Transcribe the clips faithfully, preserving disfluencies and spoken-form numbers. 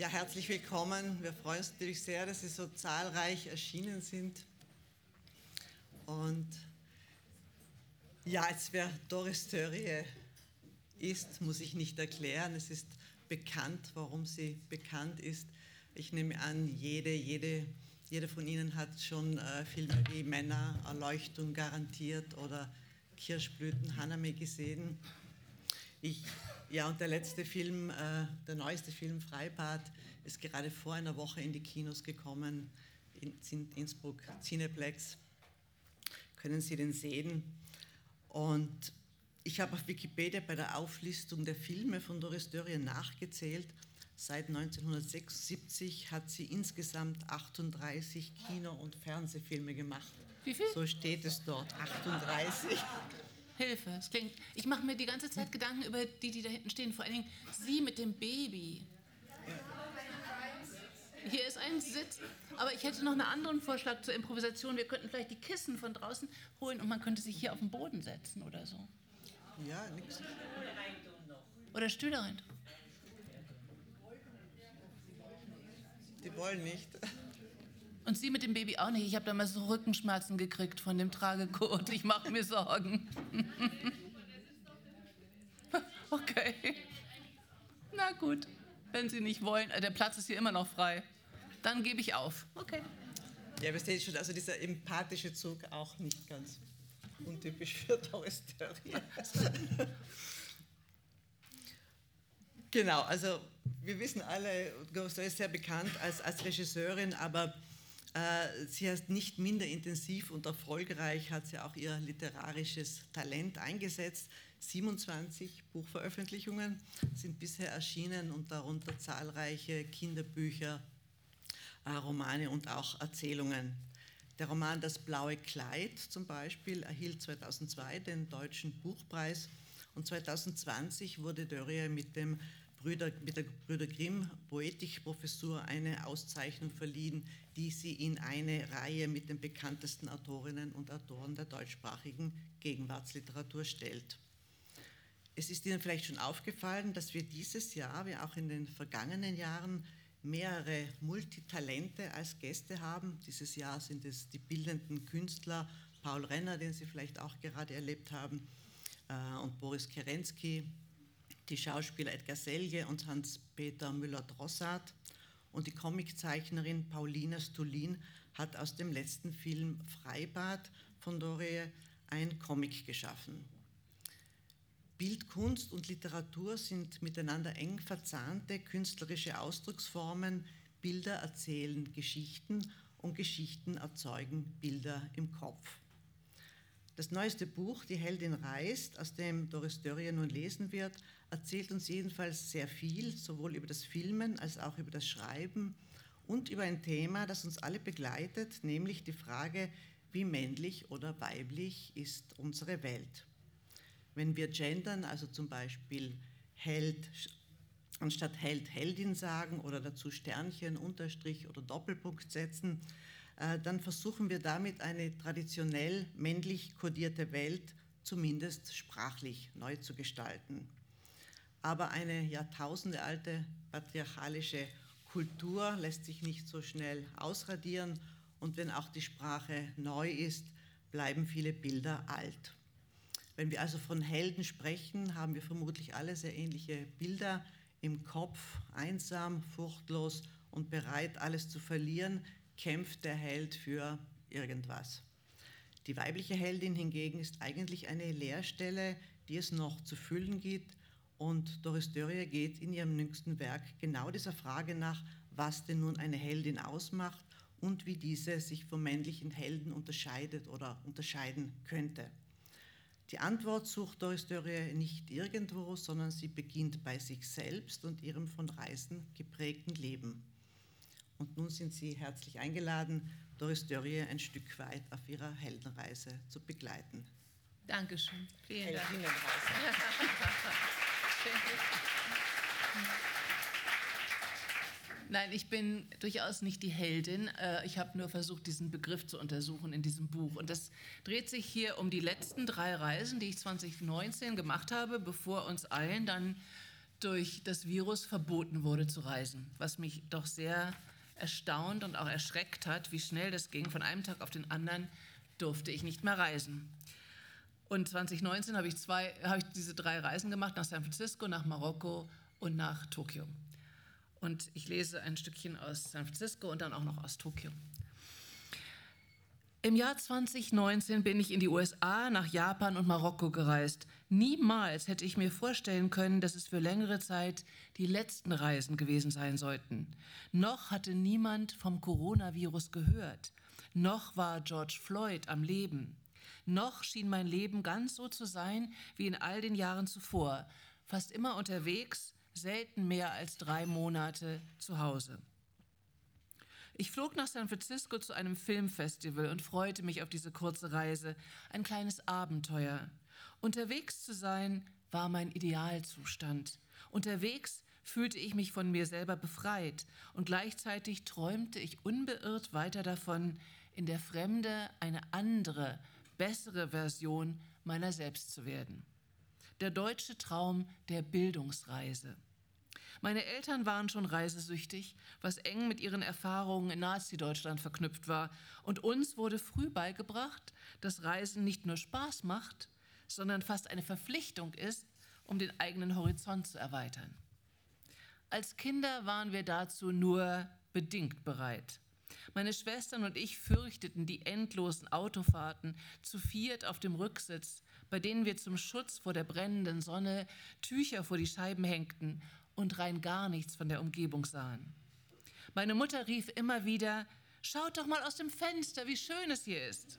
Ja, herzlich willkommen. Wir freuen uns natürlich sehr, dass Sie so zahlreich erschienen sind. Und ja, jetzt wer Doris Dörrie ist, muss ich nicht erklären. Es ist bekannt, warum sie bekannt ist. Ich nehme an, jede, jede, jeder von Ihnen hat schon äh, Filme wie Männer, Erleuchtung garantiert oder Kirschblüten, Haname gesehen. Ich, ja, und der letzte Film, äh, der neueste Film, Freibad, ist gerade vor einer Woche in die Kinos gekommen, in, in Innsbruck, Cineplex. Können Sie den sehen? Und ich habe auf Wikipedia bei der Auflistung der Filme von Doris Dörrie nachgezählt. Seit neunzehnhundertsechsundsiebzig hat sie insgesamt achtunddreißig Kino- und Fernsehfilme gemacht. Wie viel? So steht es dort, achtunddreißig. Hilfe, es klingt. Ich mache mir die ganze Zeit Gedanken über die, die da hinten stehen. Vor allen Dingen Sie mit dem Baby. Hier ist ein Sitz. Aber ich hätte noch einen anderen Vorschlag zur Improvisation. Wir könnten vielleicht die Kissen von draußen holen und man könnte sich hier auf den Boden setzen oder so. Ja, nix. Oder Stühle rein. Die wollen nicht. Und Sie mit dem Baby auch nicht. Ich habe damals so Rückenschmerzen gekriegt von dem Tragegurt. Ich mache mir Sorgen. Okay. Na gut, wenn Sie nicht wollen. Der Platz ist hier immer noch frei. Dann gebe ich auf. Okay. Ja, wir sehen schon, also dieser empathische Zug auch nicht ganz untypisch für Doris Dörrie. Genau, also wir wissen alle, Doris Dörrie ist sehr bekannt als, als Regisseurin, aber äh, sie ist nicht minder intensiv und erfolgreich, hat sie auch ihr literarisches Talent eingesetzt. siebenundzwanzig Buchveröffentlichungen sind bisher erschienen und darunter zahlreiche Kinderbücher, äh, Romane und auch Erzählungen. Der Roman Das blaue Kleid zum Beispiel erhielt zweitausendzwei den Deutschen Buchpreis und zweitausendzwanzig wurde Dörrie mit, dem Brüder, mit der Brüder Grimm Poetikprofessur eine Auszeichnung verliehen, die sie in eine Reihe mit den bekanntesten Autorinnen und Autoren der deutschsprachigen Gegenwartsliteratur stellt. Es ist Ihnen vielleicht schon aufgefallen, dass wir dieses Jahr, wie auch in den vergangenen Jahren, mehrere Multitalente als Gäste haben. Dieses Jahr sind es die bildenden Künstler Paul Renner, den Sie vielleicht auch gerade erlebt haben, und Boris Kerensky, die Schauspieler Edgar Selge und Hans-Peter Müller-Drossard und die Comiczeichnerin Paulina Stulin hat aus dem letzten Film Freibad von Dörrie ein Comic geschaffen. Bildkunst und Literatur sind miteinander eng verzahnte künstlerische Ausdrucksformen. Bilder erzählen Geschichten und Geschichten erzeugen Bilder im Kopf. Das neueste Buch, Die Heldin reist, aus dem Doris Dörrie nun lesen wird, erzählt uns jedenfalls sehr viel, sowohl über das Filmen als auch über das Schreiben und über ein Thema, das uns alle begleitet, nämlich die Frage, wie männlich oder weiblich ist unsere Welt. Wenn wir gendern, also zum Beispiel Held anstatt Held, Heldin sagen oder dazu Sternchen, Unterstrich oder Doppelpunkt setzen, dann versuchen wir damit eine traditionell männlich kodierte Welt zumindest sprachlich neu zu gestalten. Aber eine jahrtausendealte patriarchalische Kultur lässt sich nicht so schnell ausradieren und wenn auch die Sprache neu ist, bleiben viele Bilder alt. Wenn wir also von Helden sprechen, haben wir vermutlich alle sehr ähnliche Bilder im Kopf. Einsam, furchtlos und bereit, alles zu verlieren, kämpft der Held für irgendwas. Die weibliche Heldin hingegen ist eigentlich eine Leerstelle, die es noch zu füllen gibt. Und Doris Dörrie geht in ihrem jüngsten Werk genau dieser Frage nach, was denn nun eine Heldin ausmacht und wie diese sich vom männlichen Helden unterscheidet oder unterscheiden könnte. Die Antwort sucht Doris Dörrie nicht irgendwo, sondern sie beginnt bei sich selbst und ihrem von Reisen geprägten Leben. Und nun sind Sie herzlich eingeladen, Doris Dörrie ein Stück weit auf ihrer Heldenreise zu begleiten. Dankeschön. Vielen Dank. Nein, ich bin durchaus nicht die Heldin. Ich habe nur versucht, diesen Begriff zu untersuchen in diesem Buch. Und das dreht sich hier um die letzten drei Reisen, die ich zwanzig neunzehn gemacht habe, bevor uns allen dann durch das Virus verboten wurde zu reisen, was mich doch sehr erstaunt und auch erschreckt hat, wie schnell das ging. Von einem Tag auf den anderen durfte ich nicht mehr reisen. Und zwanzig neunzehn habe ich, zwei, habe ich diese drei Reisen gemacht, nach San Francisco, nach Marokko und nach Tokio. Und ich lese ein Stückchen aus San Francisco und dann auch noch aus Tokio. Im Jahr zwanzig neunzehn bin ich in die U S A, nach Japan und Marokko gereist. Niemals hätte ich mir vorstellen können, dass es für längere Zeit die letzten Reisen gewesen sein sollten. Noch hatte niemand vom Coronavirus gehört. Noch war George Floyd am Leben. Noch schien mein Leben ganz so zu sein wie in all den Jahren zuvor. Fast immer unterwegs, selten mehr als drei Monate zu Hause. Ich flog nach San Francisco zu einem Filmfestival und freute mich auf diese kurze Reise, ein kleines Abenteuer. Unterwegs zu sein war mein Idealzustand. Unterwegs fühlte ich mich von mir selber befreit und gleichzeitig träumte ich unbeirrt weiter davon, in der Fremde eine andere, bessere Version meiner selbst zu werden. Der deutsche Traum der Bildungsreise. Meine Eltern waren schon reisesüchtig, was eng mit ihren Erfahrungen in Nazi-Deutschland verknüpft war. Und uns wurde früh beigebracht, dass Reisen nicht nur Spaß macht, sondern fast eine Verpflichtung ist, um den eigenen Horizont zu erweitern. Als Kinder waren wir dazu nur bedingt bereit. Meine Schwestern und ich fürchteten die endlosen Autofahrten zu viert auf dem Rücksitz, bei denen wir zum Schutz vor der brennenden Sonne Tücher vor die Scheiben hängten und rein gar nichts von der Umgebung sahen. Meine Mutter rief immer wieder, schaut doch mal aus dem Fenster, wie schön es hier ist.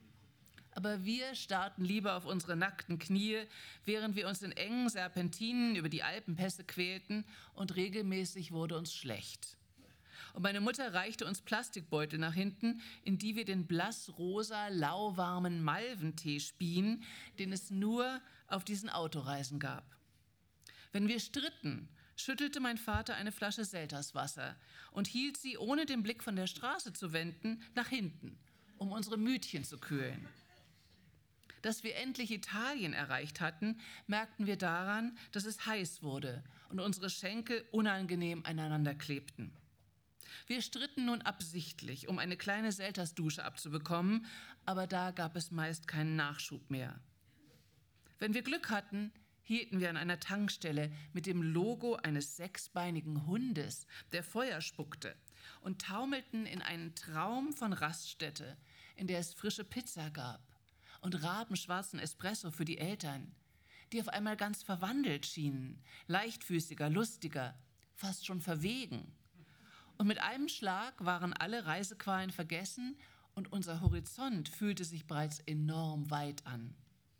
Aber wir starrten lieber auf unsere nackten Knie, während wir uns in engen Serpentinen über die Alpenpässe quälten und regelmäßig wurde uns schlecht. Und meine Mutter reichte uns Plastikbeutel nach hinten, in die wir den blassrosa, lauwarmen Malventee spien, den es nur auf diesen Autoreisen gab. Wenn wir stritten, schüttelte mein Vater eine Flasche Selterswasser und hielt sie, ohne den Blick von der Straße zu wenden, nach hinten, um unsere Mütchen zu kühlen. Dass wir endlich Italien erreicht hatten, merkten wir daran, dass es heiß wurde und unsere Schenkel unangenehm aneinander klebten. Wir stritten nun absichtlich, um eine kleine Seltersdusche abzubekommen, aber da gab es meist keinen Nachschub mehr. Wenn wir Glück hatten, hielten wir an einer Tankstelle mit dem Logo eines sechsbeinigen Hundes, der Feuer spuckte, und taumelten in einen Traum von Raststätte, in der es frische Pizza gab und rabenschwarzen Espresso für die Eltern, die auf einmal ganz verwandelt schienen, leichtfüßiger, lustiger, fast schon verwegen. Und mit einem Schlag waren alle Reisequalen vergessen und unser Horizont fühlte sich bereits enorm weit an.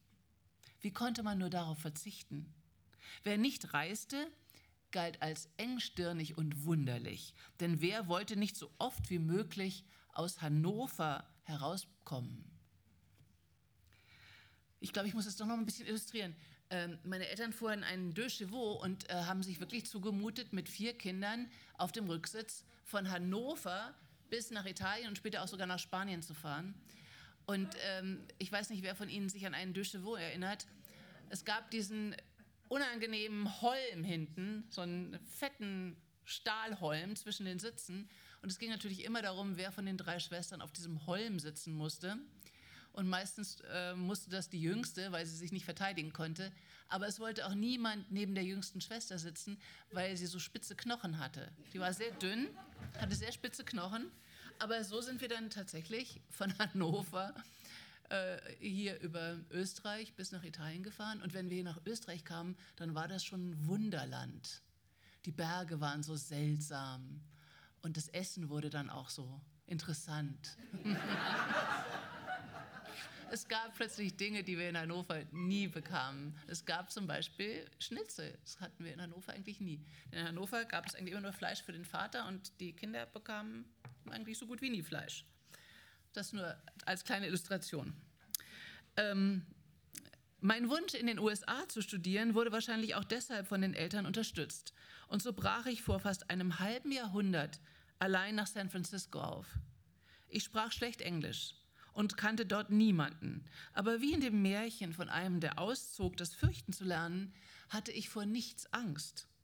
Wie konnte man nur darauf verzichten? Wer nicht reiste, galt als engstirnig und wunderlich. Denn wer wollte nicht so oft wie möglich aus Hannover herauskommen? Ich glaube, ich muss es doch noch ein bisschen illustrieren. Ähm, meine Eltern fuhren einen Deux Chevaux und äh, haben sich wirklich zugemutet, mit vier Kindern auf dem Rücksitz von Hannover bis nach Italien und später auch sogar nach Spanien zu fahren. Und ähm, ich weiß nicht, wer von Ihnen sich an einen Deux Chevaux erinnert. Es gab diesen unangenehmen Holm hinten, so einen fetten Stahlholm zwischen den Sitzen. Und es ging natürlich immer darum, wer von den drei Schwestern auf diesem Holm sitzen musste. Und meistens äh, musste das die Jüngste, weil sie sich nicht verteidigen konnte. Aber es wollte auch niemand neben der jüngsten Schwester sitzen, weil sie so spitze Knochen hatte. Die war sehr dünn, hatte sehr spitze Knochen. Aber so sind wir dann tatsächlich von Hannover äh, hier über Österreich bis nach Italien gefahren. Und wenn wir hier nach Österreich kamen, dann war das schon ein Wunderland. Die Berge waren so seltsam und das Essen wurde dann auch so interessant. Es gab plötzlich Dinge, die wir in Hannover nie bekamen. Es gab zum Beispiel Schnitzel. Das hatten wir in Hannover eigentlich nie. In Hannover gab es eigentlich immer nur Fleisch für den Vater und die Kinder bekamen eigentlich so gut wie nie Fleisch. Das nur als kleine Illustration. Ähm, mein Wunsch, in den U S A zu studieren, wurde wahrscheinlich auch deshalb von den Eltern unterstützt. Und so brach ich vor fast einem halben Jahrhundert allein nach San Francisco auf. Ich sprach schlecht Englisch und kannte dort niemanden. Aber wie in dem Märchen von einem, der auszog, das Fürchten zu lernen, hatte ich vor nichts Angst.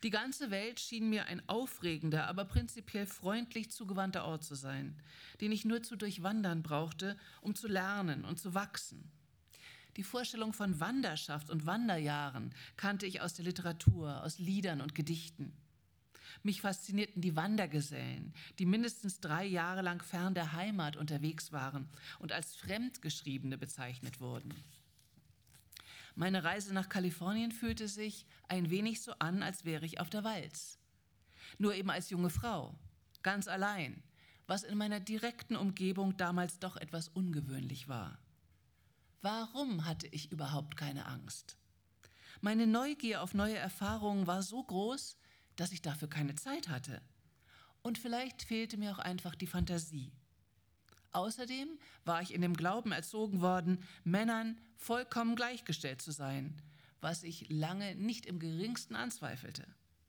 Die ganze Welt schien mir ein aufregender, aber prinzipiell freundlich zugewandter Ort zu sein, den ich nur zu durchwandern brauchte, um zu lernen und zu wachsen. Die Vorstellung von Wanderschaft und Wanderjahren kannte ich aus der Literatur, aus Liedern und Gedichten. Mich faszinierten die Wandergesellen, die mindestens drei Jahre lang fern der Heimat unterwegs waren und als Fremdgeschriebene bezeichnet wurden. Meine Reise nach Kalifornien fühlte sich ein wenig so an, als wäre ich auf der Walz. Nur eben als junge Frau, ganz allein, was in meiner direkten Umgebung damals doch etwas ungewöhnlich war. Warum hatte ich überhaupt keine Angst? Meine Neugier auf neue Erfahrungen war so groß, dass ich dafür keine Zeit hatte. Und vielleicht fehlte mir auch einfach die Fantasie. Außerdem war ich in dem Glauben erzogen worden, Männern vollkommen gleichgestellt zu sein, was ich lange nicht im geringsten anzweifelte.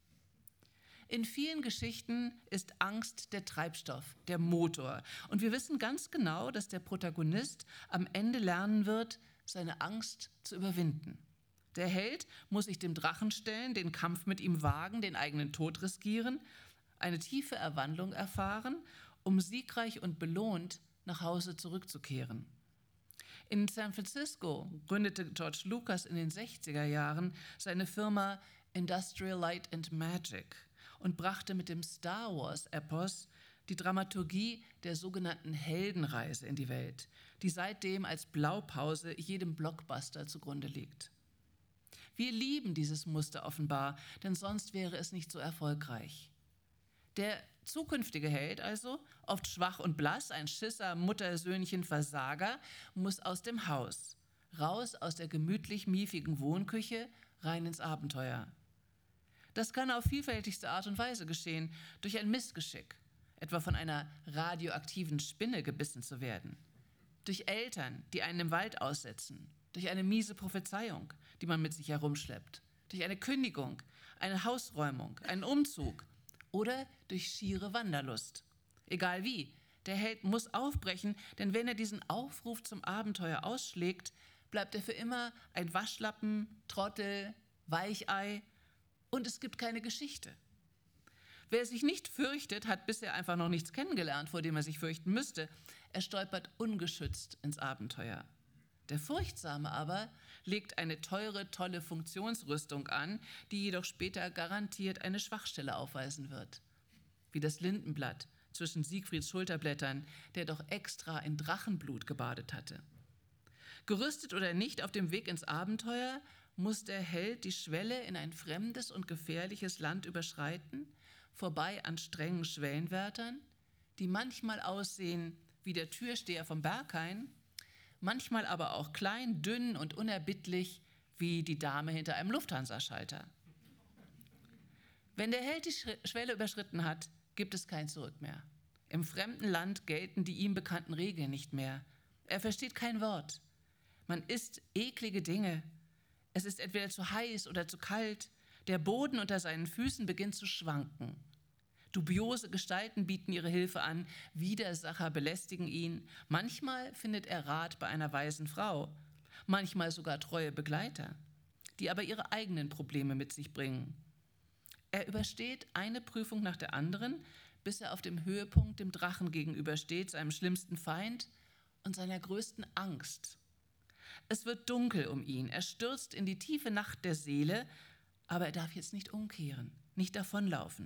In vielen Geschichten ist Angst der Treibstoff, der Motor. Und wir wissen ganz genau, dass der Protagonist am Ende lernen wird, seine Angst zu überwinden. Der Held muss sich dem Drachen stellen, den Kampf mit ihm wagen, den eigenen Tod riskieren, eine tiefe Erwandlung erfahren, um siegreich und belohnt nach Hause zurückzukehren. In San Francisco gründete George Lucas in den sechziger Jahren seine Firma Industrial Light and Magic und brachte mit dem Star Wars-Epos die Dramaturgie der sogenannten Heldenreise in die Welt, die seitdem als Blaupause jedem Blockbuster zugrunde liegt. Wir lieben dieses Muster offenbar, denn sonst wäre es nicht so erfolgreich. Der zukünftige Held also, oft schwach und blass, ein Schisser, Muttersöhnchen, Versager, muss aus dem Haus, raus aus der gemütlich miefigen Wohnküche, rein ins Abenteuer. Das kann auf vielfältigste Art und Weise geschehen, durch ein Missgeschick, etwa von einer radioaktiven Spinne gebissen zu werden, durch Eltern, die einen im Wald aussetzen, durch eine miese Prophezeiung, die man mit sich herumschleppt, durch eine Kündigung, eine Hausräumung, einen Umzug oder durch schiere Wanderlust. Egal wie, der Held muss aufbrechen, denn wenn er diesen Aufruf zum Abenteuer ausschlägt, bleibt er für immer ein Waschlappen, Trottel, Weichei und es gibt keine Geschichte. Wer sich nicht fürchtet, hat bisher einfach noch nichts kennengelernt, vor dem er sich fürchten müsste. Er stolpert ungeschützt ins Abenteuer. Der Furchtsame aber legt eine teure, tolle Funktionsrüstung an, die jedoch später garantiert eine Schwachstelle aufweisen wird. Wie das Lindenblatt zwischen Siegfrieds Schulterblättern, der doch extra in Drachenblut gebadet hatte. Gerüstet oder nicht, auf dem Weg ins Abenteuer muss der Held die Schwelle in ein fremdes und gefährliches Land überschreiten, vorbei an strengen Schwellenwärtern, die manchmal aussehen wie der Türsteher vom Berghain, manchmal aber auch klein, dünn und unerbittlich wie die Dame hinter einem Lufthansa-Schalter. Wenn der Held die Schwelle überschritten hat, gibt es kein Zurück mehr. Im fremden Land gelten die ihm bekannten Regeln nicht mehr. Er versteht kein Wort. Man isst eklige Dinge. Es ist entweder zu heiß oder zu kalt. Der Boden unter seinen Füßen beginnt zu schwanken. Dubiose Gestalten bieten ihre Hilfe an, Widersacher belästigen ihn. Manchmal findet er Rat bei einer weisen Frau, manchmal sogar treue Begleiter, die aber ihre eigenen Probleme mit sich bringen. Er übersteht eine Prüfung nach der anderen, bis er auf dem Höhepunkt dem Drachen gegenübersteht, seinem schlimmsten Feind und seiner größten Angst. Es wird dunkel um ihn, er stürzt in die tiefe Nacht der Seele, aber er darf jetzt nicht umkehren, nicht davonlaufen.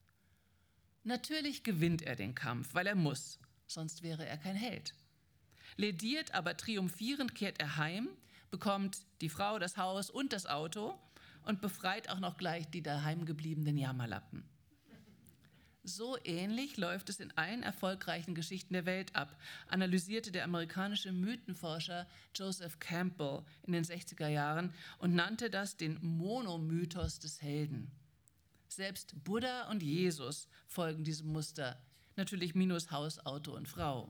Natürlich gewinnt er den Kampf, weil er muss, sonst wäre er kein Held. Lediert, aber triumphierend kehrt er heim, bekommt die Frau, das Haus und das Auto und befreit auch noch gleich die daheimgebliebenen Jammerlappen. So ähnlich läuft es in allen erfolgreichen Geschichten der Welt ab, analysierte der amerikanische Mythenforscher Joseph Campbell in den sechziger Jahren und nannte das den Monomythos des Helden. Selbst Buddha und Jesus folgen diesem Muster, natürlich minus Haus, Auto und Frau.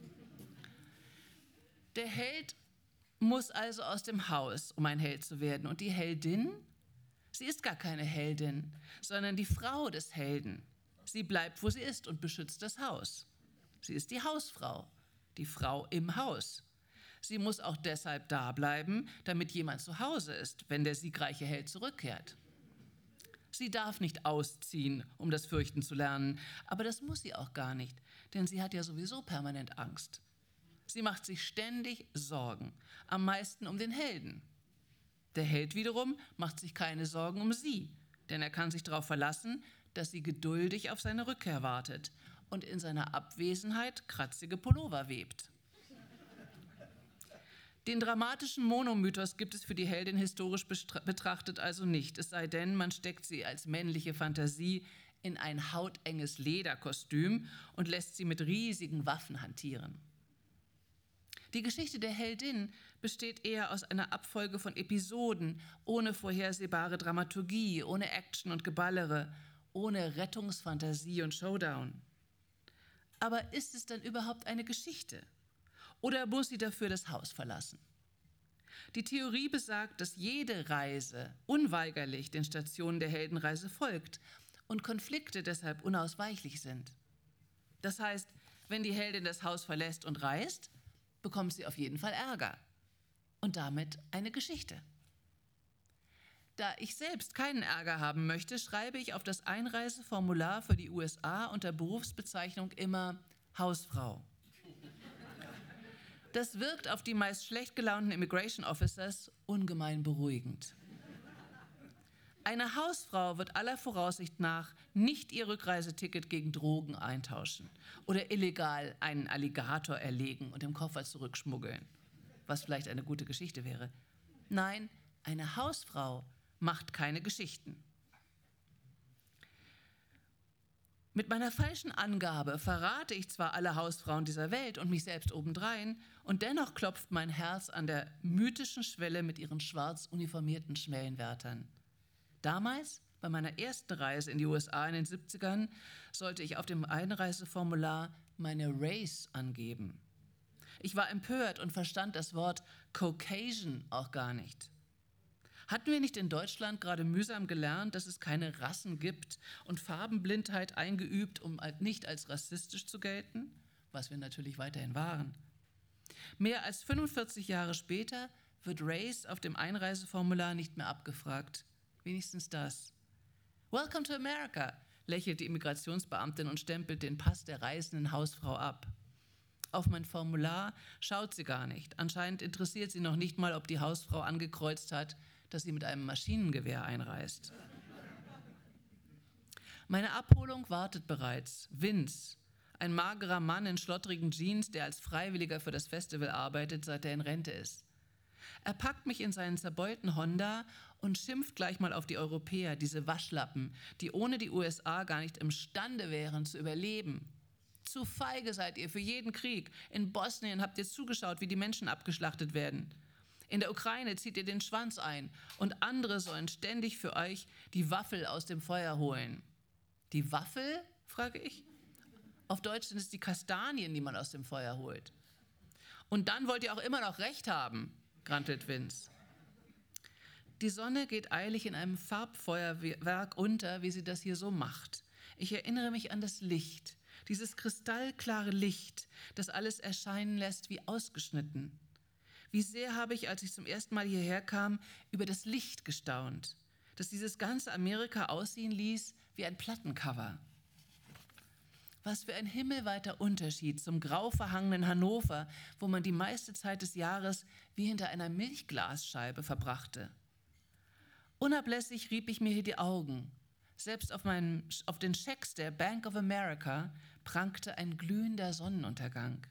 Der Held muss also aus dem Haus, um ein Held zu werden. Und die Heldin, sie ist gar keine Heldin, sondern die Frau des Helden. Sie bleibt, wo sie ist und beschützt das Haus. Sie ist die Hausfrau, die Frau im Haus. Sie muss auch deshalb da bleiben, damit jemand zu Hause ist, wenn der siegreiche Held zurückkehrt. Sie darf nicht ausziehen, um das Fürchten zu lernen, aber das muss sie auch gar nicht, denn sie hat ja sowieso permanent Angst. Sie macht sich ständig Sorgen, am meisten um den Helden. Der Held wiederum macht sich keine Sorgen um sie, denn er kann sich darauf verlassen, dass sie geduldig auf seine Rückkehr wartet und in seiner Abwesenheit kratzige Pullover webt. Den dramatischen Monomythos gibt es für die Heldin historisch betrachtet also nicht, es sei denn, man steckt sie als männliche Fantasie in ein hautenges Lederkostüm und lässt sie mit riesigen Waffen hantieren. Die Geschichte der Heldin besteht eher aus einer Abfolge von Episoden, ohne vorhersehbare Dramaturgie, ohne Action und Geballere, ohne Rettungsfantasie und Showdown. Aber ist es denn überhaupt eine Geschichte? Oder muss sie dafür das Haus verlassen? Die Theorie besagt, dass jede Reise unweigerlich den Stationen der Heldenreise folgt und Konflikte deshalb unausweichlich sind. Das heißt, wenn die Heldin das Haus verlässt und reist, bekommt sie auf jeden Fall Ärger und damit eine Geschichte. Da ich selbst keinen Ärger haben möchte, schreibe ich auf das Einreiseformular für die U S A unter Berufsbezeichnung immer Hausfrau. Das wirkt auf die meist schlecht gelaunten Immigration Officers ungemein beruhigend. Eine Hausfrau wird aller Voraussicht nach nicht ihr Rückreiseticket gegen Drogen eintauschen oder illegal einen Alligator erlegen und im Koffer zurückschmuggeln, was vielleicht eine gute Geschichte wäre. Nein, eine Hausfrau macht keine Geschichten. Mit meiner falschen Angabe verrate ich zwar alle Hausfrauen dieser Welt und mich selbst obendrein, und dennoch klopft mein Herz an der mythischen Schwelle mit ihren schwarz uniformierten Schwellenwärtern. Damals, bei meiner ersten Reise in die U S A in den siebzigern, sollte ich auf dem Einreiseformular meine Race angeben. Ich war empört und verstand das Wort Caucasian auch gar nicht. Hatten wir nicht in Deutschland gerade mühsam gelernt, dass es keine Rassen gibt und Farbenblindheit eingeübt, um nicht als rassistisch zu gelten? Was wir natürlich weiterhin waren. Mehr als fünfundvierzig Jahre später wird Race auf dem Einreiseformular nicht mehr abgefragt. Wenigstens das. Welcome to America, lächelt die Immigrationsbeamtin und stempelt den Pass der reisenden Hausfrau ab. Auf mein Formular schaut sie gar nicht. Anscheinend interessiert sie noch nicht mal, ob die Hausfrau angekreuzt hat, dass sie mit einem Maschinengewehr einreist. Meine Abholung wartet bereits. Vince, ein magerer Mann in schlottrigen Jeans, der als Freiwilliger für das Festival arbeitet, seit er in Rente ist. Er packt mich in seinen zerbeulten Honda und schimpft gleich mal auf die Europäer, diese Waschlappen, die ohne die U S A gar nicht imstande wären zu überleben. Zu feige seid ihr für jeden Krieg. In Bosnien habt ihr zugeschaut, wie die Menschen abgeschlachtet werden. In der Ukraine zieht ihr den Schwanz ein und andere sollen ständig für euch die Waffel aus dem Feuer holen. Die Waffel, frage ich? Auf Deutsch sind es die Kastanien, die man aus dem Feuer holt. Und dann wollt ihr auch immer noch Recht haben, grantelt Vince. Die Sonne geht eilig in einem Farbfeuerwerk unter, wie sie das hier so macht. Ich erinnere mich an das Licht, dieses kristallklare Licht, das alles erscheinen lässt wie ausgeschnitten. Wie sehr habe ich, als ich zum ersten Mal hierher kam, über das Licht gestaunt, das dieses ganze Amerika aussehen ließ wie ein Plattencover. Was für ein himmelweiter Unterschied zum grau verhangenen Hannover, wo man die meiste Zeit des Jahres wie hinter einer Milchglasscheibe verbrachte. Unablässig rieb ich mir hier die Augen. Selbst auf, meinen, auf den Schecks der Bank of America prangte ein glühender Sonnenuntergang.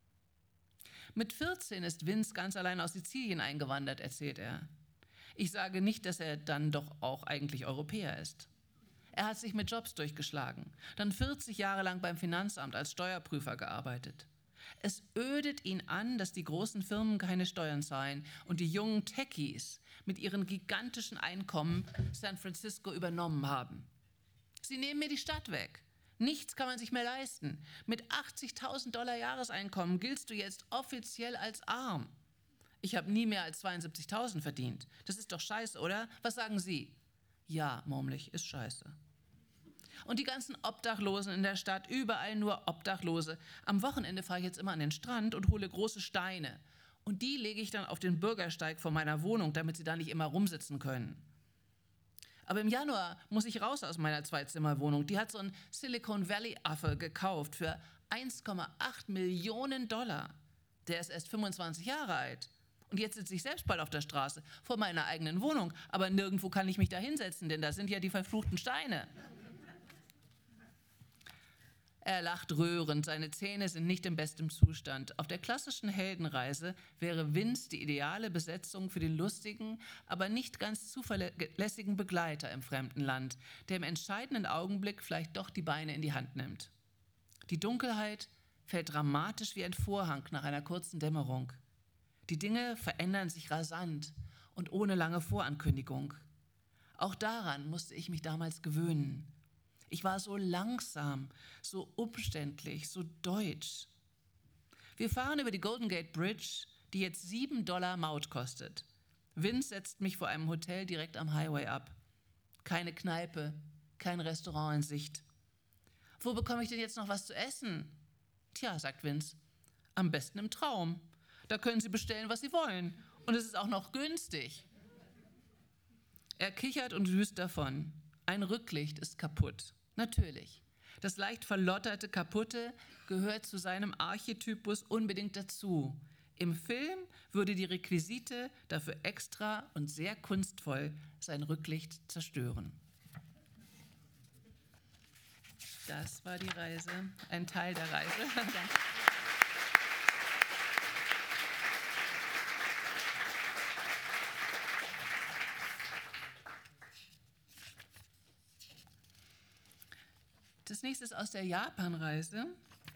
Mit vierzehn ist Vince ganz allein aus Sizilien eingewandert, erzählt er. Ich sage nicht, dass er dann doch auch eigentlich Europäer ist. Er hat sich mit Jobs durchgeschlagen, dann vierzig Jahre lang beim Finanzamt als Steuerprüfer gearbeitet. Es ödet ihn an, dass die großen Firmen keine Steuern zahlen und die jungen Techies mit ihren gigantischen Einkommen San Francisco übernommen haben. Sie nehmen mir die Stadt weg. Nichts kann man sich mehr leisten. Mit achtzigtausend Dollar Jahreseinkommen giltst du jetzt offiziell als arm. Ich habe nie mehr als zweiundsiebzigtausend verdient. Das ist doch scheiße, oder? Was sagen Sie? Ja, murmel ich, ist scheiße. Und die ganzen Obdachlosen in der Stadt, überall nur Obdachlose. Am Wochenende fahre ich jetzt immer an den Strand und hole große Steine. Und die lege ich dann auf den Bürgersteig vor meiner Wohnung, damit sie da nicht immer rumsitzen können. Aber im Januar muss ich raus aus meiner Zweizimmerwohnung. Die hat so ein Silicon Valley-Affe gekauft für eins Komma acht Millionen Dollar. Der ist erst fünfundzwanzig Jahre alt. Und jetzt sitze ich selbst bald auf der Straße, vor meiner eigenen Wohnung. Aber nirgendwo kann ich mich da hinsetzen, denn da sind ja die verfluchten Steine. Er lacht rührend, seine Zähne sind nicht im besten Zustand. Auf der klassischen Heldenreise wäre Vince die ideale Besetzung für den lustigen, aber nicht ganz zuverlässigen Begleiter im fremden Land, der im entscheidenden Augenblick vielleicht doch die Beine in die Hand nimmt. Die Dunkelheit fällt dramatisch wie ein Vorhang nach einer kurzen Dämmerung. Die Dinge verändern sich rasant und ohne lange Vorankündigung. Auch daran musste ich mich damals gewöhnen. Ich war so langsam, so umständlich, so deutsch. Wir fahren über die Golden Gate Bridge, die jetzt sieben Dollar Maut kostet. Vince setzt mich vor einem Hotel direkt am Highway ab. Keine Kneipe, kein Restaurant in Sicht. Wo bekomme ich denn jetzt noch was zu essen? Tja, sagt Vince, am besten im Traum. Da können Sie bestellen, was Sie wollen. Und es ist auch noch günstig. Er kichert und düst davon. Ein Rücklicht ist kaputt. Natürlich. Das leicht verlotterte Kaputte gehört zu seinem Archetypus unbedingt dazu. Im Film würde die Requisite dafür extra und sehr kunstvoll sein Rücklicht zerstören. Das war die Reise, ein Teil der Reise. Danke. Das nächste ist aus der Japanreise.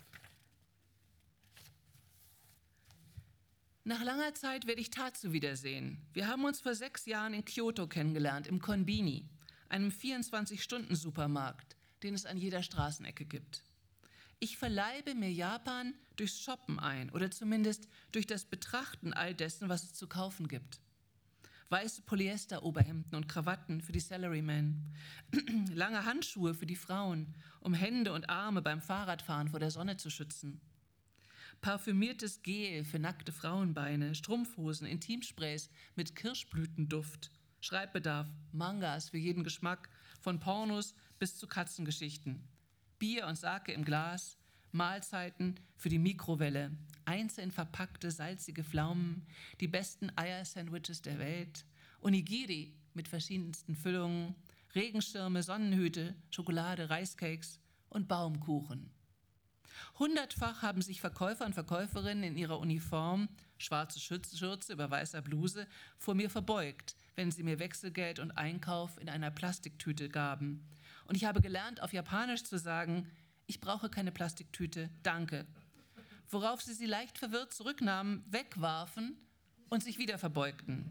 Nach langer Zeit werde ich Tatsu wiedersehen. Wir haben uns vor sechs Jahren in Kyoto kennengelernt, im Konbini, einem vierundzwanzig-Stunden-Supermarkt, den es an jeder Straßenecke gibt. Ich verleibe mir Japan durchs Shoppen ein oder zumindest durch das Betrachten all dessen, was es zu kaufen gibt. Weiße Polyester-Oberhemden und Krawatten für die Salarymen, lange Handschuhe für die Frauen, um Hände und Arme beim Fahrradfahren vor der Sonne zu schützen. Parfümiertes Gel für nackte Frauenbeine, Strumpfhosen, Intimsprays mit Kirschblütenduft, Schreibbedarf, Mangas für jeden Geschmack, von Pornos bis zu Katzengeschichten, Bier und Sake im Glas, Mahlzeiten für die Mikrowelle, einzeln verpackte salzige Pflaumen, die besten Eiersandwiches der Welt, Onigiri mit verschiedensten Füllungen, Regenschirme, Sonnenhüte, Schokolade, Reiscakes und Baumkuchen. Hundertfach haben sich Verkäufer und Verkäuferinnen in ihrer Uniform, schwarze Schürze über weißer Bluse, vor mir verbeugt, wenn sie mir Wechselgeld und Einkauf in einer Plastiktüte gaben. Und ich habe gelernt, auf Japanisch zu sagen, ich brauche keine Plastiktüte, danke. Worauf sie sie leicht verwirrt zurücknahmen, wegwarfen und sich wieder verbeugten.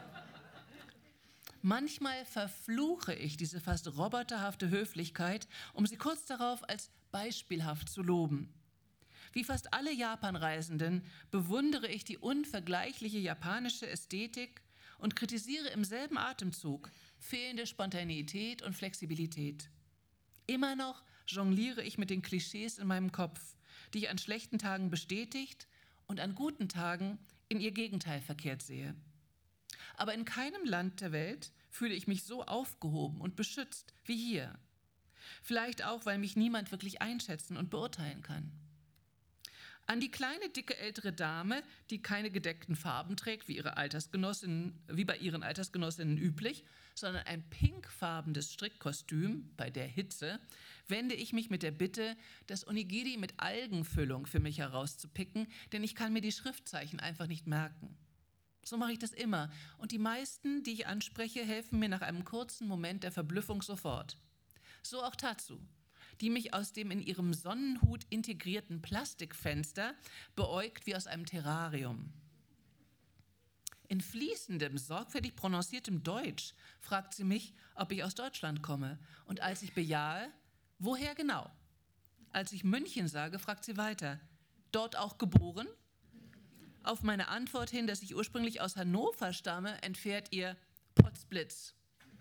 Manchmal verfluche ich diese fast roboterhafte Höflichkeit, um sie kurz darauf als beispielhaft zu loben. Wie fast alle Japanreisenden bewundere ich die unvergleichliche japanische Ästhetik und kritisiere im selben Atemzug fehlende Spontaneität und Flexibilität. Immer noch jongliere ich mit den Klischees in meinem Kopf, die ich an schlechten Tagen bestätigt und an guten Tagen in ihr Gegenteil verkehrt sehe. Aber in keinem Land der Welt fühle ich mich so aufgehoben und beschützt wie hier. Vielleicht auch, weil mich niemand wirklich einschätzen und beurteilen kann. An die kleine, dicke, ältere Dame, die keine gedeckten Farben trägt, wie, ihre Altersgenossinnen, wie bei ihren Altersgenossinnen üblich, sondern ein pinkfarbenes Strickkostüm bei der Hitze, wende ich mich mit der Bitte, das Onigiri mit Algenfüllung für mich herauszupicken, denn ich kann mir die Schriftzeichen einfach nicht merken. So mache ich das immer und die meisten, die ich anspreche, helfen mir nach einem kurzen Moment der Verblüffung sofort. So auch Tatsu, die mich aus dem in ihrem Sonnenhut integrierten Plastikfenster beäugt wie aus einem Terrarium. In fließendem, sorgfältig prononciertem Deutsch fragt sie mich, ob ich aus Deutschland komme. Und als ich bejahe, woher genau? Als ich München sage, fragt sie weiter, dort auch geboren? Auf meine Antwort hin, dass ich ursprünglich aus Hannover stamme, entfährt ihr Potzblitz.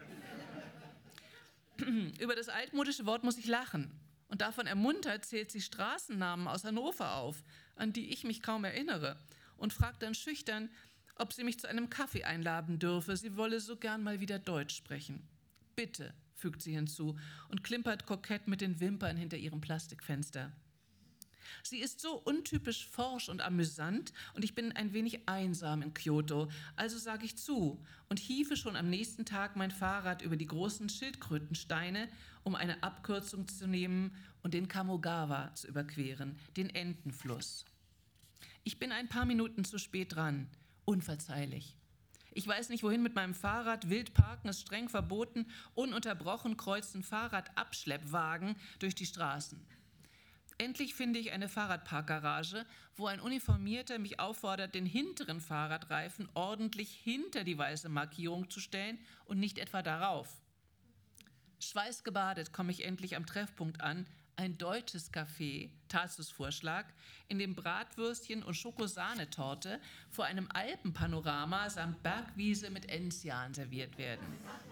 Über das altmodische Wort muss ich lachen. Und davon ermuntert zählt sie Straßennamen aus Hannover auf, an die ich mich kaum erinnere. Und fragt dann schüchtern, ob sie mich zu einem Kaffee einladen dürfe. Sie wolle so gern mal wieder Deutsch sprechen. bitte«, fügt sie hinzu und klimpert kokett mit den Wimpern hinter ihrem Plastikfenster. Sie ist so untypisch forsch und amüsant und ich bin ein wenig einsam in Kyoto, also sage ich zu und hiefe schon am nächsten Tag mein Fahrrad über die großen Schildkrötensteine, um eine Abkürzung zu nehmen und den Kamogawa zu überqueren, den Entenfluss. Ich bin ein paar Minuten zu spät dran, unverzeihlich. Ich weiß nicht, wohin mit meinem Fahrrad, wild parken ist streng verboten, ununterbrochen kreuzen Fahrradabschleppwagen durch die Straßen. Endlich finde ich eine Fahrradparkgarage, wo ein Uniformierter mich auffordert, den hinteren Fahrradreifen ordentlich hinter die weiße Markierung zu stellen und nicht etwa darauf. Schweißgebadet komme ich endlich am Treffpunkt an, ein deutsches Café, Tatsus Vorschlag, in dem Bratwürstchen und Schokosahnetorte vor einem Alpenpanorama samt Bergwiese mit Enzian serviert werden.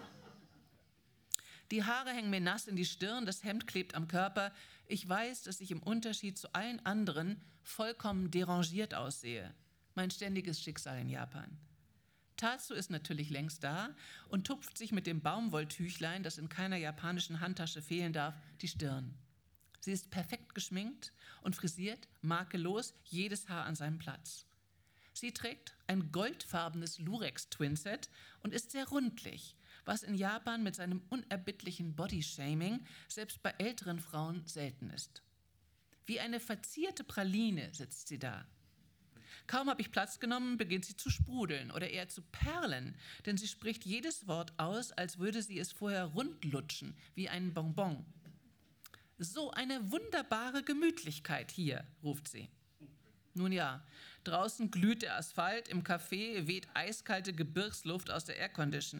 Die Haare hängen mir nass in die Stirn, das Hemd klebt am Körper. Ich weiß, dass ich im Unterschied zu allen anderen vollkommen derangiert aussehe. Mein ständiges Schicksal in Japan. Tatsu ist natürlich längst da und tupft sich mit dem Baumwolltüchlein, das in keiner japanischen Handtasche fehlen darf, die Stirn. Sie ist perfekt geschminkt und frisiert, makellos, jedes Haar an seinem Platz. Sie trägt ein goldfarbenes Lurex-Twinset und ist sehr rundlich, was in Japan mit seinem unerbittlichen Bodyshaming selbst bei älteren Frauen selten ist. Wie eine verzierte Praline sitzt sie da. Kaum habe ich Platz genommen, beginnt sie zu sprudeln oder eher zu perlen, denn sie spricht jedes Wort aus, als würde sie es vorher rundlutschen, wie ein Bonbon. »So eine wunderbare Gemütlichkeit hier«, ruft sie. Nun ja, draußen glüht der Asphalt, im Café weht eiskalte Gebirgsluft aus der Aircondition.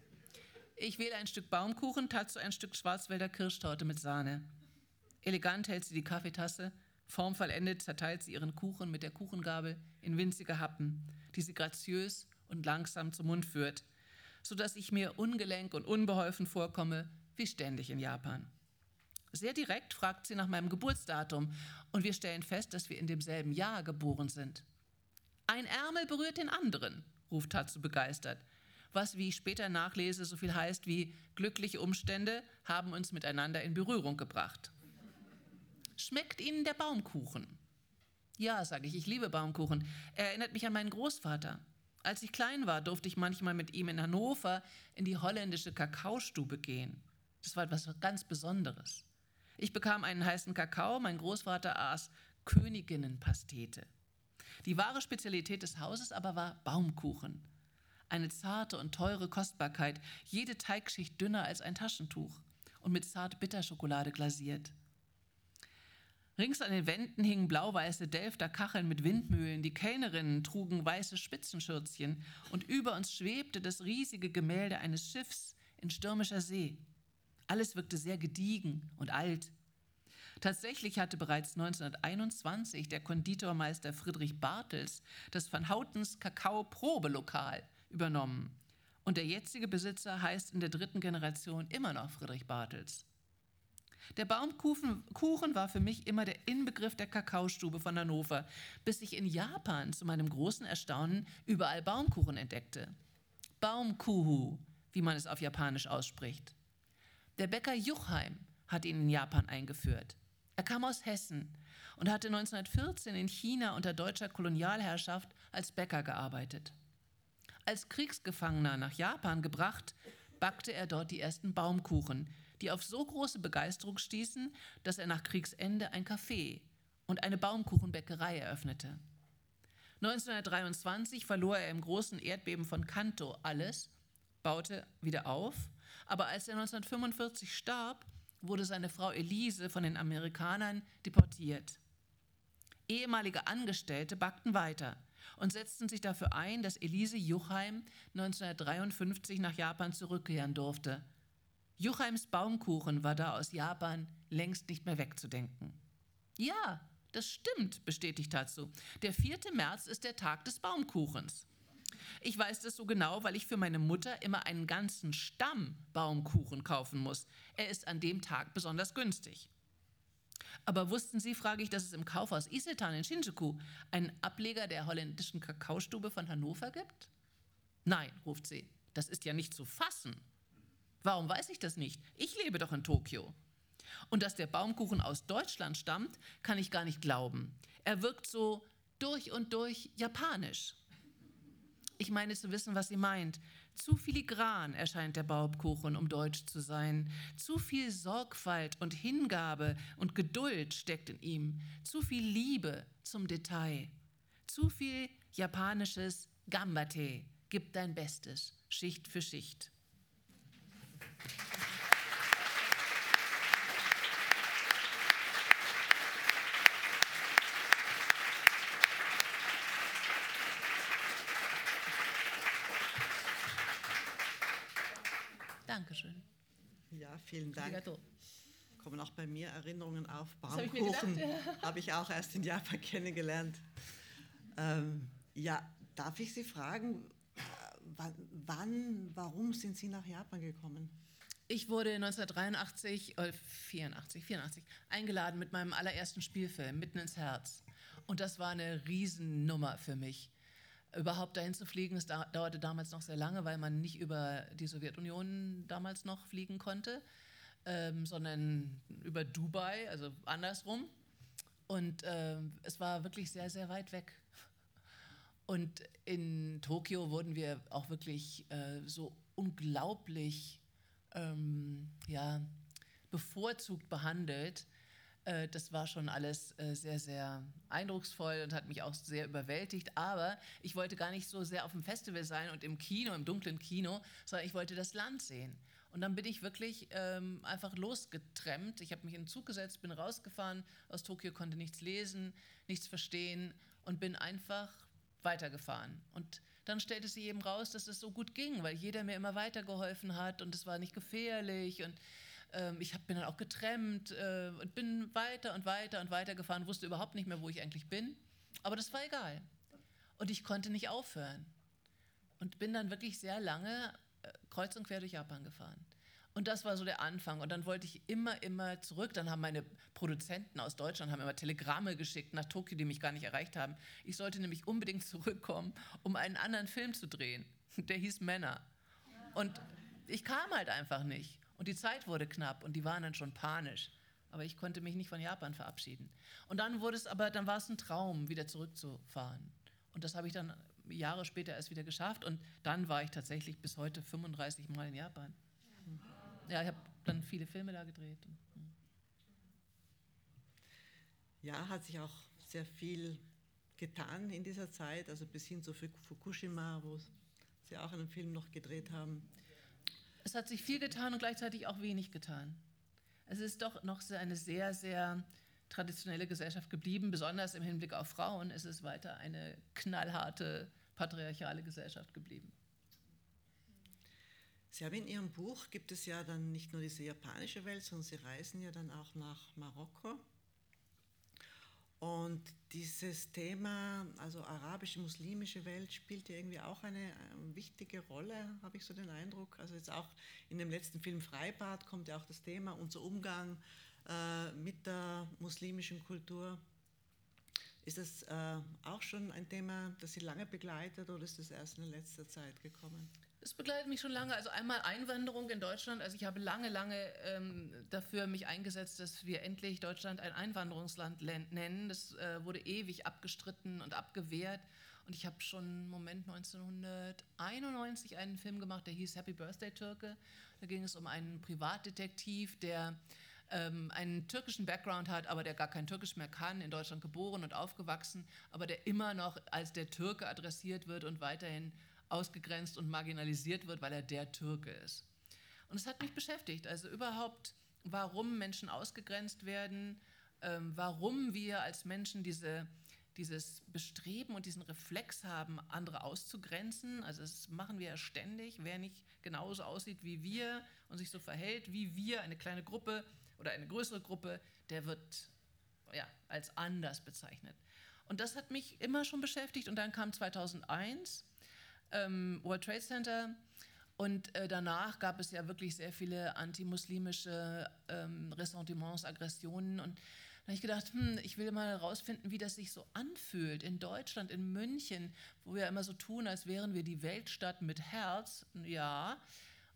Ich wähle ein Stück Baumkuchen, Tatsu ein Stück Schwarzwälder Kirschtorte mit Sahne. Elegant hält sie die Kaffeetasse, formvollendet zerteilt sie ihren Kuchen mit der Kuchengabel in winzige Happen, die sie graziös und langsam zum Mund führt, sodass ich mir ungelenk und unbeholfen vorkomme, wie ständig in Japan. Sehr direkt fragt sie nach meinem Geburtsdatum und wir stellen fest, dass wir in demselben Jahr geboren sind. »Ein Ärmel berührt den anderen«, ruft Tatsu begeistert, was, wie ich später nachlese, so viel heißt wie »glückliche Umstände haben uns miteinander in Berührung gebracht«. »Schmeckt Ihnen der Baumkuchen?« »Ja«, sage ich, »ich liebe Baumkuchen. Er erinnert mich an meinen Großvater. Als ich klein war, durfte ich manchmal mit ihm in Hannover in die holländische Kakaostube gehen. Das war etwas ganz Besonderes. Ich bekam einen heißen Kakao, mein Großvater aß Königinnenpastete. Die wahre Spezialität des Hauses aber war Baumkuchen. Eine zarte und teure Kostbarkeit, jede Teigschicht dünner als ein Taschentuch und mit Zart-Bitterschokolade glasiert. Rings an den Wänden hingen blau-weiße Delfter Kacheln mit Windmühlen, die Kellnerinnen trugen weiße Spitzenschürzchen und über uns schwebte das riesige Gemälde eines Schiffs in stürmischer See. Alles wirkte sehr gediegen und alt. Tatsächlich hatte bereits neunzehnhunderteinundzwanzig der Konditormeister Friedrich Bartels das Van Houtens Kakao-Probelokal übernommen. Und der jetzige Besitzer heißt in der dritten Generation immer noch Friedrich Bartels. Der Baumkuchen Kuchen war für mich immer der Inbegriff der Kakaostube von Hannover, bis ich in Japan zu meinem großen Erstaunen überall Baumkuchen entdeckte. Baumkuhu, wie man es auf Japanisch ausspricht. Der Bäcker Juchheim hat ihn in Japan eingeführt. Er kam aus Hessen und hatte neunzehnhundertvierzehn in China unter deutscher Kolonialherrschaft als Bäcker gearbeitet. Als Kriegsgefangener nach Japan gebracht, backte er dort die ersten Baumkuchen, die auf so große Begeisterung stießen, dass er nach Kriegsende ein Café und eine Baumkuchenbäckerei eröffnete. neunzehnhundertdreiundzwanzig verlor er im großen Erdbeben von Kanto alles, baute wieder auf, aber als er neunzehnhundertfünfundvierzig starb, wurde seine Frau Elise von den Amerikanern deportiert. Ehemalige Angestellte backten weiter und setzten sich dafür ein, dass Elise Juchheim neunzehnhundertdreiundfünfzig nach Japan zurückkehren durfte. Juchheims Baumkuchen war da aus Japan längst nicht mehr wegzudenken. »Ja, das stimmt«, bestätigt Tatsu. »Der vierte März ist der Tag des Baumkuchens. Ich weiß das so genau, weil ich für meine Mutter immer einen ganzen Stamm Baumkuchen kaufen muss. Er ist an dem Tag besonders günstig.« Aber wussten Sie, frage ich, dass es im Kaufhaus Isetan in Shinjuku einen Ableger der holländischen Kakaostube von Hannover gibt? »Nein«, ruft sie, »das ist ja nicht zu fassen.« Warum weiß ich das nicht? Ich lebe doch in Tokio. Und dass der Baumkuchen aus Deutschland stammt, kann ich gar nicht glauben. Er wirkt so durch und durch japanisch. Ich meine zu wissen, was sie meint. Zu filigran erscheint der Baumkuchen, um deutsch zu sein. Zu viel Sorgfalt und Hingabe und Geduld steckt in ihm. Zu viel Liebe zum Detail. Zu viel japanisches Gambate. Gib dein Bestes, Schicht für Schicht. Dankeschön. Ja, vielen Dank. Arigato. Kommen auch bei mir Erinnerungen auf. Das hab ich mir Baumkuchen gedacht. habe ich auch erst in Japan kennengelernt. Ähm, ja, darf ich Sie fragen, äh, wann, wann, warum sind Sie nach Japan gekommen? Ich wurde neunzehnhundertdreiundachtzig, äh, vierundachtzig, vierundachtzig eingeladen mit meinem allerersten Spielfilm, Mitten ins Herz. Und das war eine Riesennummer für mich. Überhaupt dahin zu fliegen, das dauerte damals noch sehr lange, weil man nicht über die Sowjetunion damals noch fliegen konnte, ähm, sondern über Dubai, also andersrum. Und ähm, es war wirklich sehr, sehr weit weg. Und in Tokio wurden wir auch wirklich äh, so unglaublich ähm, ja, bevorzugt behandelt. Äh, das war schon alles äh, sehr, sehr eindrucksvoll und hat mich auch sehr überwältigt. Aber ich wollte gar nicht so sehr auf dem Festival sein und im Kino, im dunklen Kino, sondern ich wollte das Land sehen. Und dann bin ich wirklich ähm, einfach losgetrennt. Ich habe mich in den Zug gesetzt, bin rausgefahren aus Tokio, konnte nichts lesen, nichts verstehen und bin einfach weitergefahren. Und dann stellte sich eben raus, dass es so gut ging, weil jeder mir immer weitergeholfen hat und es war nicht gefährlich. Und ähm, ich hab, bin dann auch getrennt äh, und bin weiter und weiter und weiter gefahren, wusste überhaupt nicht mehr, wo ich eigentlich bin. Aber das war egal. Und ich konnte nicht aufhören. Und bin dann wirklich sehr lange äh, kreuz und quer durch Japan gefahren. Und das war so der Anfang. Und dann wollte ich immer, immer zurück. Dann haben meine Produzenten aus Deutschland haben immer Telegramme geschickt nach Tokio, die mich gar nicht erreicht haben. Ich sollte nämlich unbedingt zurückkommen, um einen anderen Film zu drehen. Der hieß Männer. Und ich kam halt einfach nicht. Und die Zeit wurde knapp und die waren dann schon panisch. Aber ich konnte mich nicht von Japan verabschieden. Und dann wurde es aber, dann war es ein Traum, wieder zurückzufahren. Und das habe ich dann Jahre später erst wieder geschafft. Und dann war ich tatsächlich bis heute fünfunddreißig Mal in Japan. Ja, ich habe dann viele Filme da gedreht. Ja, hat sich auch sehr viel getan in dieser Zeit, also bis hin zu Fukushima, wo Sie auch einen Film noch gedreht haben. Es hat sich viel getan und gleichzeitig auch wenig getan. Es ist doch noch eine sehr, sehr traditionelle Gesellschaft geblieben, besonders im Hinblick auf Frauen ist es weiter eine knallharte, patriarchale Gesellschaft geblieben. Sie haben in Ihrem Buch, gibt es ja dann nicht nur diese japanische Welt, sondern Sie reisen ja dann auch nach Marokko. Und dieses Thema, also arabische, muslimische Welt, spielt ja irgendwie auch eine, eine wichtige Rolle, habe ich so den Eindruck. Also jetzt auch in dem letzten Film Freibad kommt ja auch das Thema, unser Umgang äh, mit der muslimischen Kultur. Ist das äh, auch schon ein Thema, das Sie lange begleitet oder ist das erst in letzter Zeit gekommen? Es begleitet mich schon lange. Also einmal Einwanderung in Deutschland. Also ich habe lange, lange ähm, dafür mich eingesetzt, dass wir endlich Deutschland ein Einwanderungsland nennen. Das äh, wurde ewig abgestritten und abgewehrt. Und ich habe schon, Moment, neunzehnhunderteinundneunzig einen Film gemacht, der hieß Happy Birthday Türke. Da ging es um einen Privatdetektiv, der ähm, einen türkischen Background hat, aber der gar kein Türkisch mehr kann, in Deutschland geboren und aufgewachsen, aber der immer noch als der Türke adressiert wird und weiterhin ausgegrenzt und marginalisiert wird, weil er der Türke ist. Und es hat mich beschäftigt, also überhaupt, warum Menschen ausgegrenzt werden, ähm, warum wir als Menschen diese, dieses Bestreben und diesen Reflex haben, andere auszugrenzen. Also das machen wir ja ständig. Wer nicht genauso aussieht wie wir und sich so verhält wie wir, eine kleine Gruppe oder eine größere Gruppe, der wird ja, als anders bezeichnet. Und das hat mich immer schon beschäftigt. Und dann kam zweitausendeins Ähm, World Trade Center und äh, danach gab es ja wirklich sehr viele antimuslimische ähm, Ressentiments, Aggressionen und da habe ich gedacht, hm, ich will mal herausfinden, wie das sich so anfühlt in Deutschland, in München, wo wir immer so tun, als wären wir die Weltstadt mit Herz, ja,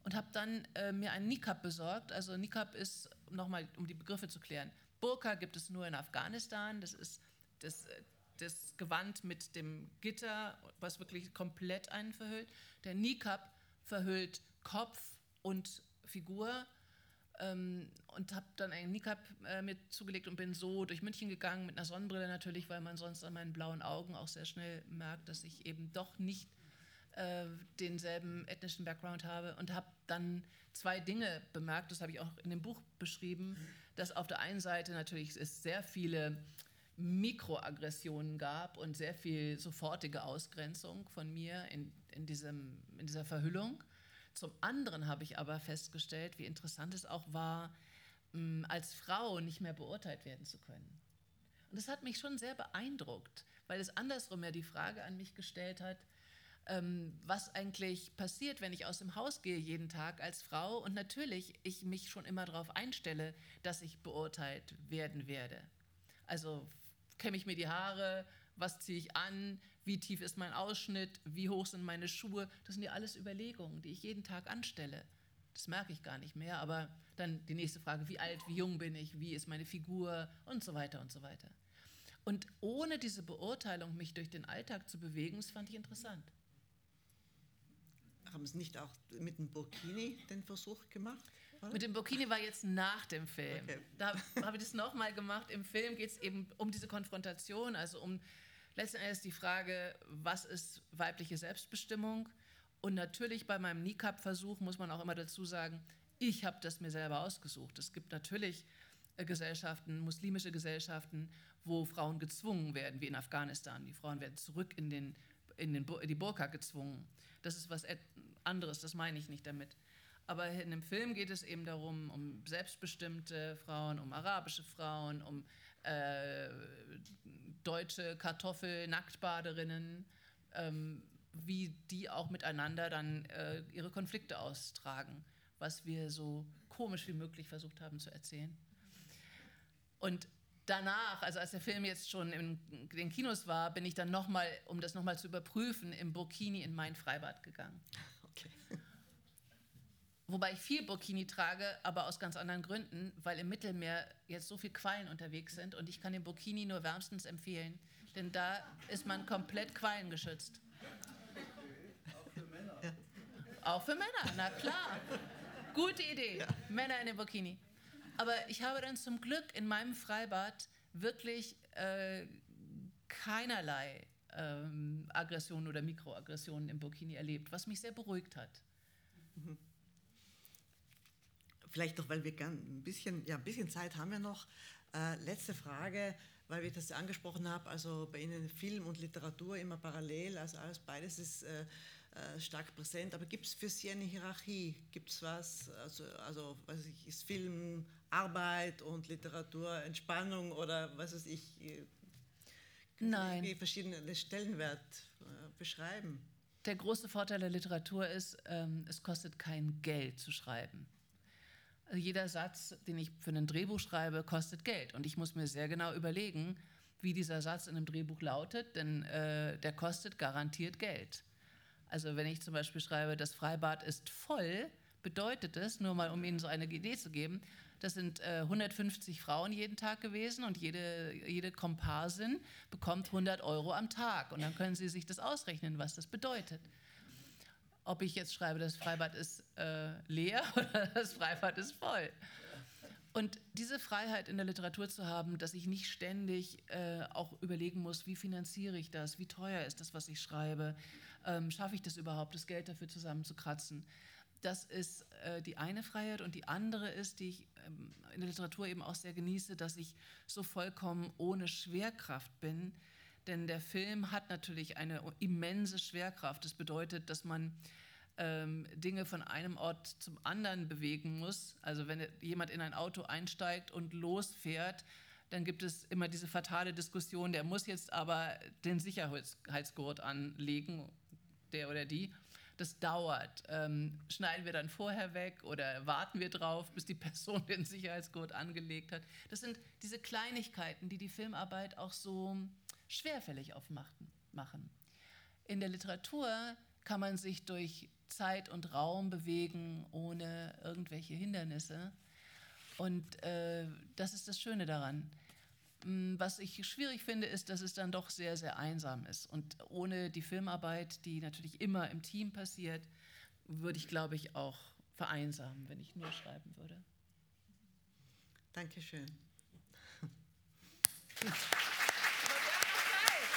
und habe dann äh, mir einen Niqab besorgt. Also Niqab ist, nochmal um die Begriffe zu klären, Burka gibt es nur in Afghanistan, das ist das, das Gewand mit dem Gitter, was wirklich komplett einen verhüllt. Der Niqab verhüllt Kopf und Figur, ähm, und habe dann einen Niqab äh, mir zugelegt und bin so durch München gegangen, mit einer Sonnenbrille natürlich, weil man sonst an meinen blauen Augen auch sehr schnell merkt, dass ich eben doch nicht äh, denselben ethnischen Background habe, und habe dann zwei Dinge bemerkt, das habe ich auch in dem Buch beschrieben, dass auf der einen Seite natürlich es sehr viele Mikroaggressionen gab und sehr viel sofortige Ausgrenzung von mir in, in, diesem, in dieser Verhüllung. Zum anderen habe ich aber festgestellt, wie interessant es auch war, als Frau nicht mehr beurteilt werden zu können. Und das hat mich schon sehr beeindruckt, weil es andersrum ja die Frage an mich gestellt hat, was eigentlich passiert, wenn ich aus dem Haus gehe jeden Tag als Frau und natürlich ich mich schon immer darauf einstelle, dass ich beurteilt werden werde. Also kämme ich mir die Haare, was ziehe ich an, wie tief ist mein Ausschnitt, wie hoch sind meine Schuhe. Das sind ja alles Überlegungen, die ich jeden Tag anstelle. Das merke ich gar nicht mehr, aber dann die nächste Frage, wie alt, wie jung bin ich, wie ist meine Figur und so weiter und so weiter. Und ohne diese Beurteilung mich durch den Alltag zu bewegen, das fand ich interessant. Haben Sie nicht auch mit dem Burkini den Versuch gemacht? Oder? Mit dem Burkini war jetzt nach dem Film. Okay. Da habe ich das nochmal gemacht. Im Film geht es eben um diese Konfrontation, also um letzten Endes die Frage, was ist weibliche Selbstbestimmung? Und natürlich bei meinem Niqab-Versuch muss man auch immer dazu sagen, ich habe das mir selber ausgesucht. Es gibt natürlich Gesellschaften, muslimische Gesellschaften, wo Frauen gezwungen werden, wie in Afghanistan. Die Frauen werden zurück in, den, in, den, in die Burka gezwungen. Das ist was anderes, das meine ich nicht damit. Aber in dem Film geht es eben darum, um selbstbestimmte Frauen, um arabische Frauen, um äh, deutsche Kartoffel-Nacktbaderinnen, ähm, wie die auch miteinander dann äh, ihre Konflikte austragen, was wir so komisch wie möglich versucht haben zu erzählen. Und danach, also als der Film jetzt schon in den Kinos war, bin ich dann nochmal, um das nochmal zu überprüfen, im Burkini in mein Freibad gegangen. Okay. Wobei ich viel Burkini trage, aber aus ganz anderen Gründen, weil im Mittelmeer jetzt so viele Quallen unterwegs sind und ich kann den Burkini nur wärmstens empfehlen, denn da ist man komplett quallengeschützt. Auch für Männer. Ja. Auch für Männer, na klar. Gute Idee, ja. Männer in den Burkini. Aber ich habe dann zum Glück in meinem Freibad wirklich äh, keinerlei ähm, Aggressionen oder Mikroaggressionen im Burkini erlebt, was mich sehr beruhigt hat. Mhm. Vielleicht noch, weil wir ein bisschen, ja, ein bisschen Zeit haben wir noch. Äh, letzte Frage, weil ich das angesprochen habe, also bei Ihnen Film und Literatur immer parallel, also alles beides ist äh, äh, stark präsent. Aber gibt es für Sie eine Hierarchie? Gibt es was, also, also was weiß ich, ist Film Arbeit und Literatur Entspannung oder was weiß ich? Nein. Wie verschiedene Stellenwert äh, beschreiben? Der große Vorteil der Literatur ist, ähm, es kostet kein Geld zu schreiben. Also jeder Satz, den ich für ein Drehbuch schreibe, kostet Geld. Und ich muss mir sehr genau überlegen, wie dieser Satz in einem Drehbuch lautet, denn äh, der kostet garantiert Geld. Also wenn ich zum Beispiel schreibe, das Freibad ist voll, bedeutet es, nur mal um Ihnen so eine Idee zu geben, das sind äh, hundertfünfzig Frauen jeden Tag gewesen und jede, jede Komparsin bekommt hundert Euro am Tag. Und dann können Sie sich das ausrechnen, was das bedeutet. Ob ich jetzt schreibe, das Freibad ist äh, leer oder das Freibad ist voll. Und diese Freiheit in der Literatur zu haben, dass ich nicht ständig äh, auch überlegen muss, wie finanziere ich das, wie teuer ist das, was ich schreibe, ähm, schaffe ich das überhaupt, das Geld dafür zusammenzukratzen. Das ist äh, die eine Freiheit und die andere ist, die ich ähm, in der Literatur eben auch sehr genieße, dass ich so vollkommen ohne Schwerkraft bin. Denn der Film hat natürlich eine immense Schwerkraft. Das bedeutet, dass man ähm, Dinge von einem Ort zum anderen bewegen muss. Also wenn jemand in ein Auto einsteigt und losfährt, dann gibt es immer diese fatale Diskussion, der muss jetzt aber den Sicherheitsgurt anlegen, der oder die. Das dauert. Ähm, schneiden wir dann vorher weg oder warten wir drauf, bis die Person den Sicherheitsgurt angelegt hat? Das sind diese Kleinigkeiten, die die Filmarbeit auch so schwerfällig aufmachen. In der Literatur kann man sich durch Zeit und Raum bewegen, ohne irgendwelche Hindernisse. Und äh, das ist das Schöne daran. Was ich schwierig finde, ist, dass es dann doch sehr, sehr einsam ist. Und ohne die Filmarbeit, die natürlich immer im Team passiert, würde ich, glaube ich, auch vereinsamen, wenn ich nur schreiben würde. Dankeschön. Wir haben noch Zeit.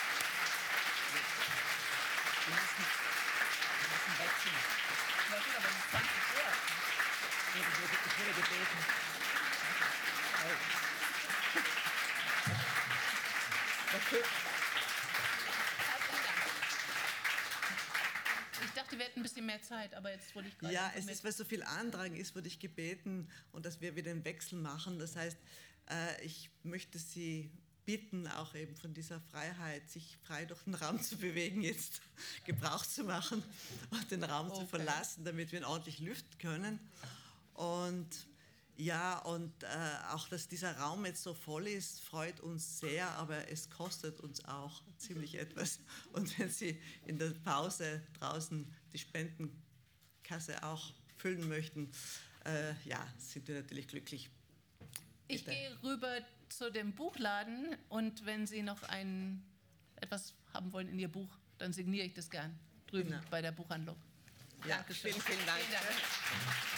Wir müssen, wir müssen wechseln. Ja gut, aber es ist zwanzig Uhr. Ich wurde, ich wurde gebeten. Okay. Herzlichen Dank. Ich dachte, wir hätten ein bisschen mehr Zeit, aber jetzt wurde ich gerade Ja, es informiert. ist, weil so viel Andrang ist, wurde ich gebeten und dass wir wieder den Wechsel machen. Das heißt, äh, ich möchte Sie bitten, auch eben von dieser Freiheit, sich frei durch den Raum zu bewegen, jetzt Gebrauch zu machen und den Raum Okay. zu verlassen, damit wir ihn ordentlich lüften können. Und ja, und äh, auch, dass dieser Raum jetzt so voll ist, freut uns sehr, aber es kostet uns auch ziemlich etwas. Und wenn Sie in der Pause draußen die Spendenkasse auch füllen möchten, äh, ja, sind wir natürlich glücklich. Ich Bitte. gehe rüber zu dem Buchladen und wenn Sie noch ein, etwas haben wollen in Ihr Buch, dann signiere ich das gern drüben Genau. bei der Buchhandlung. Ja, Dankeschön. vielen, vielen Dank. Vielen Dank.